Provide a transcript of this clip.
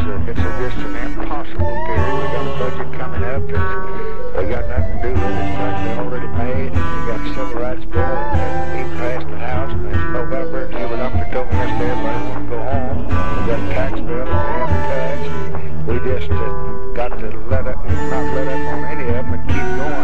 it's just an impossible period. We got a budget coming up, and we got nothing to do with it. It's like they already made, and we got a civil rights bill, and we passed the House, and it's November, and Human Humphrey told me yesterday everybody want to go home. We got a tax bill that we haven't touched. We just got to not let up on any of them and keep going.